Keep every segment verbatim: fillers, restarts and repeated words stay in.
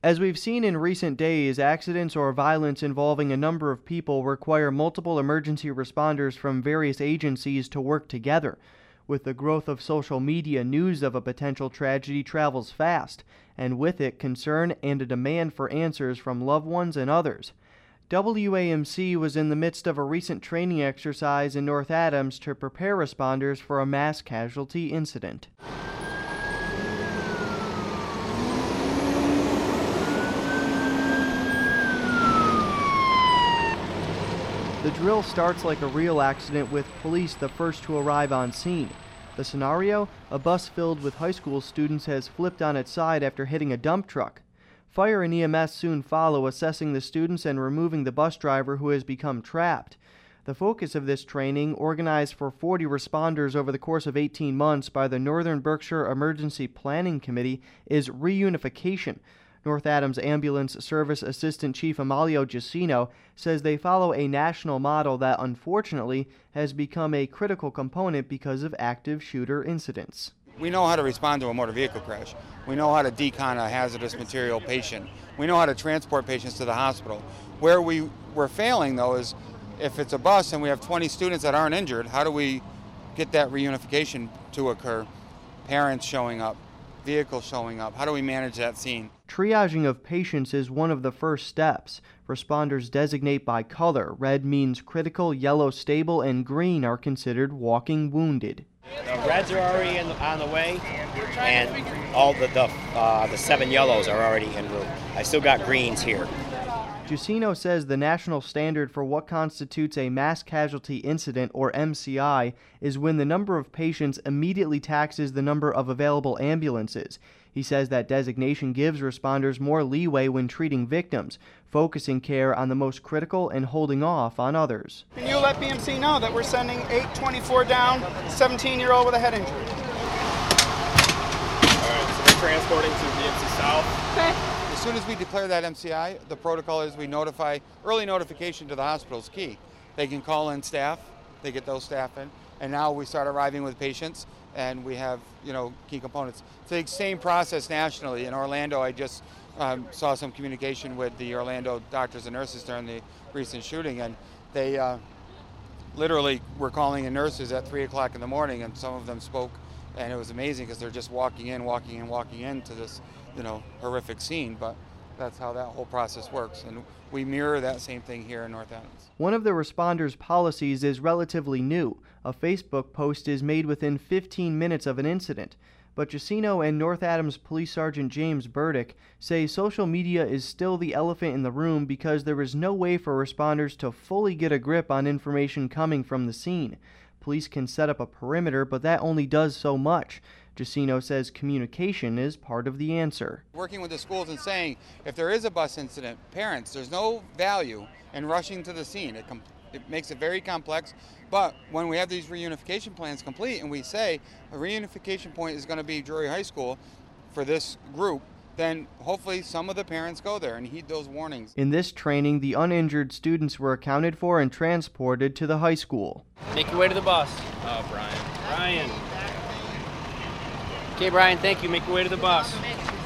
As we've seen in recent days, accidents or violence involving a number of people require multiple emergency responders from various agencies to work together. With the growth of social media, news of a potential tragedy travels fast, and with it, concern and a demand for answers from loved ones and others. W A M C was in the midst of a recent training exercise in North Adams to prepare responders for a mass casualty incident. The drill starts like a real accident, with police the first to arrive on scene. The scenario? A bus filled with high school students has flipped on its side after hitting a dump truck. Fire and E M S soon follow, assessing the students and removing the bus driver who has become trapped. The focus of this training, organized for forty responders over the course of eighteen months by the Northern Berkshire Emergency Planning Committee, is reunification. North Adams Ambulance Service Assistant Chief Amalio Giacino says they follow a national model that, unfortunately, has become a critical component because of active shooter incidents. We know how to respond to a motor vehicle crash. We know how to decon a hazardous material patient. We know how to transport patients to the hospital. Where we, we're failing, though, is if it's a bus and we have twenty students that aren't injured, how do we get that reunification to occur? Parents showing up, vehicles showing up. How do we manage that scene? Triaging of patients is one of the first steps. Responders designate by color. Red means critical, yellow stable, and green are considered walking wounded. The reds are already in the, on the way, and all the the, uh, the seven yellows are already en route. I still got greens here. Giacino says the national standard for what constitutes a mass casualty incident, or M C I, is when the number of patients immediately taxes the number of available ambulances. He says that designation gives responders more leeway when treating victims, focusing care on the most critical and holding off on others. Can you let B M C know that we're sending eight twenty-four down, seventeen-year-old with a head injury? All right, so we're transporting to B M C South. Okay. As soon as we declare that M C I, the protocol is we notify, early notification to the hospital is key. They can call in staff, they get those staff in, and now we start arriving with patients, and we have, you know, key components. It's the same process nationally. In Orlando, I just um, saw some communication with the Orlando doctors and nurses during the recent shooting, and they uh, literally were calling in nurses at three o'clock in the morning, and some of them spoke, and it was amazing because they're just walking in, walking in, walking into this, you know, horrific scene. But that's how that whole process works, and we mirror that same thing here in North Adams. One of the responders' policies is relatively new. A Facebook post is made within fifteen minutes of an incident. But Giacino and North Adams Police Sergeant James Burdick say social media is still the elephant in the room because there is no way for responders to fully get a grip on information coming from the scene. Police can set up a perimeter, but that only does so much. Giacino says communication is part of the answer. Working with the schools and saying, if there is a bus incident, parents, there's no value in rushing to the scene. It, com it makes it very complex, but when we have these reunification plans complete and we say a reunification point is going to be Drury High School for this group, then hopefully some of the parents go there and heed those warnings. In this training, the uninjured students were accounted for and transported to the high school. Make your way to the bus. Oh, Brian. Brian. Okay, Brian, thank you. Make your way to the bus.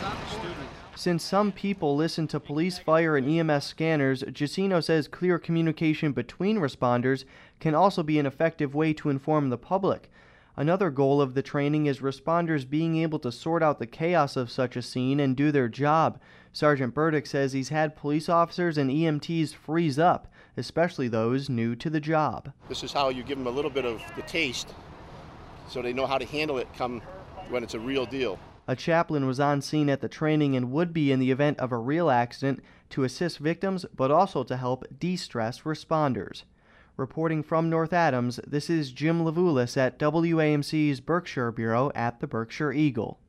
Since some people listen to police, fire, and E M S scanners, Giacino says clear communication between responders can also be an effective way to inform the public. Another goal of the training is responders being able to sort out the chaos of such a scene and do their job. Sergeant Burdick says he's had police officers and E M Ts freeze up, especially those new to the job. This is how you give them a little bit of the taste so they know how to handle it come when it's a real deal. A chaplain was on scene at the training and would be in the event of a real accident to assist victims, but also to help de-stress responders. Reporting from North Adams, this is Jim Levulis at W A M C's Berkshire Bureau at the Berkshire Eagle.